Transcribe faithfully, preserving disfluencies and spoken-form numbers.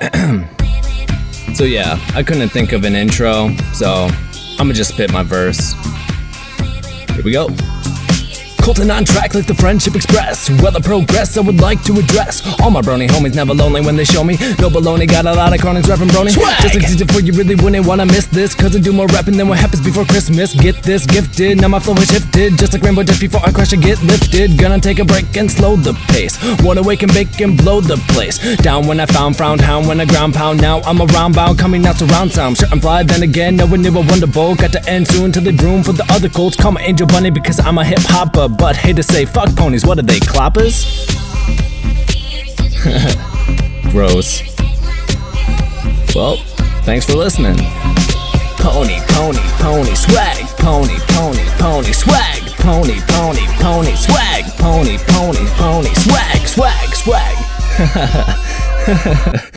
So yeah, I couldn't think of an intro, so I'ma just spit my verse. Here we go. Colton on track like the Friendship Express. Well, the progress I would like to address. All my brony homies never lonely when they show me. No baloney, got a lot of chronics rapping brony. Swag! Just like teacher for you really wouldn't wanna miss this. Cause I do more rapping than what happens before Christmas. Get this gifted, now my flow is shifted. Just like rainbow just before I crash and get lifted. Gonna take a break and slow the pace. Wanna wake and bake and blow the place. Down when I found, frown, hound when I ground pound. Now I'm around bound, coming out surround sound. Sure I'm fly, then again, no one knew a wonderful. Got to end soon till they broom for the other colts. Call my angel bunny because I'm a hip hopper. But hate to say, fuck ponies, what are they, cloppers? Gross. Well, thanks for listening. Pony, pony, pony, swag. Pony, pony, pony, swag. Pony, pony, pony, swag. Pony, pony, pony, swag, swag, swag.